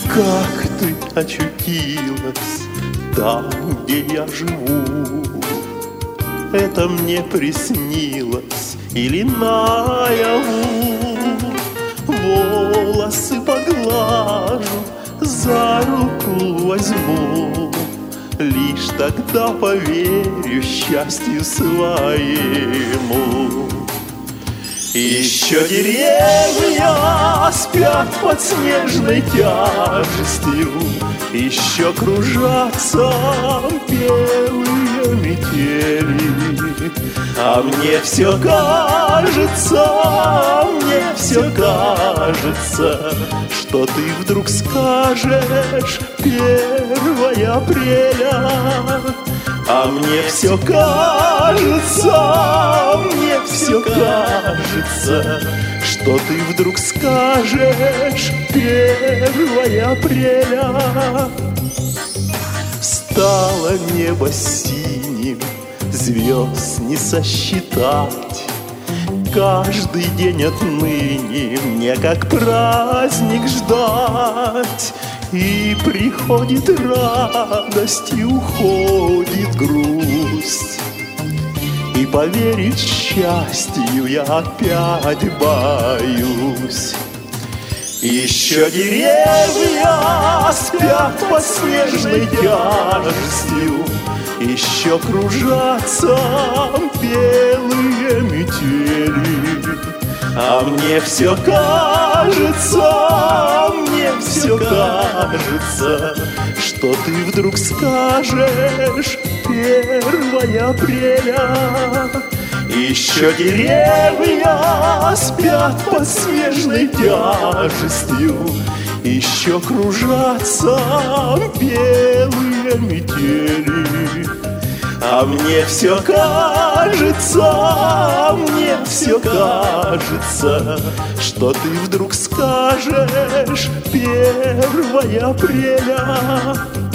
Как ты очутилась там, где я живу? Это мне приснилось или наяву? Волосы поглажу, за руку возьму, лишь тогда поверю счастью своему. Еще деревья спят под снежной тяжестью, еще кружатся белые метели. А мне все кажется, что ты вдруг скажешь 1 апреля. А мне все кажется, что ты вдруг скажешь 1 апреля. Стало небо синим, звезд не сосчитать. Каждый день отныне мне как праздник ждать. И приходит радость, и уходит грусть. И поверить счастью я опять боюсь. Еще деревья спят под снежной тяжестью, еще кружатся белые метели. А мне все кажется, что ты вдруг скажешь 1 апреля. Еще деревья спят под снежной тяжестью, еще кружатся белые метели. А мне все кажется, что ты вдруг скажешь 1 апреля.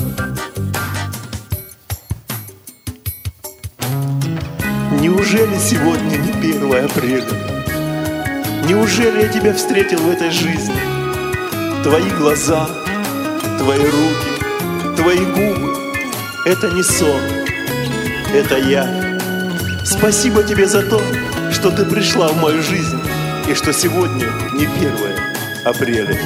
Неужели сегодня не 1 апреля? Неужели я тебя встретил в этой жизни? Твои глаза, твои руки, твои губы — это не сон, это я. Спасибо тебе за то, что ты пришла в мою жизнь, и что сегодня не 1 апреля.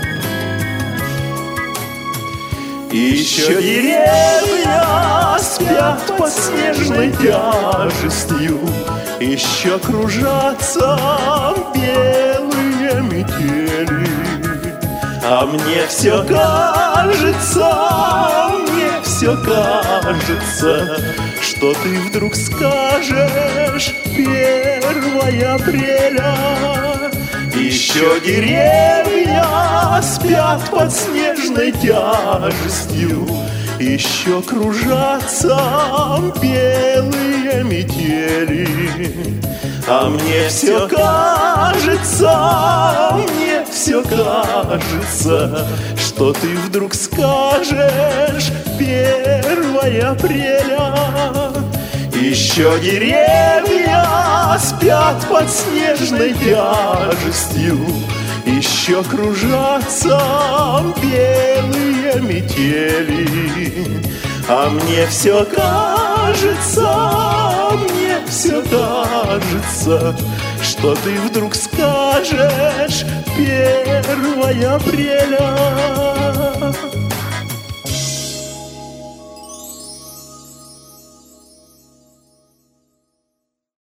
Еще деревья спят под снежной тяжестью, еще кружатся белые метели. А мне все кажется, что ты вдруг скажешь 1 апреля. Еще деревья спят под снежной тяжестью, еще кружатся белые метели. А мне все кажется, что ты вдруг скажешь 1 апреля. Еще деревья спят под снежной тяжестью, еще кружатся белые метели. А мне все кажется, что ты вдруг скажешь 1 апреля.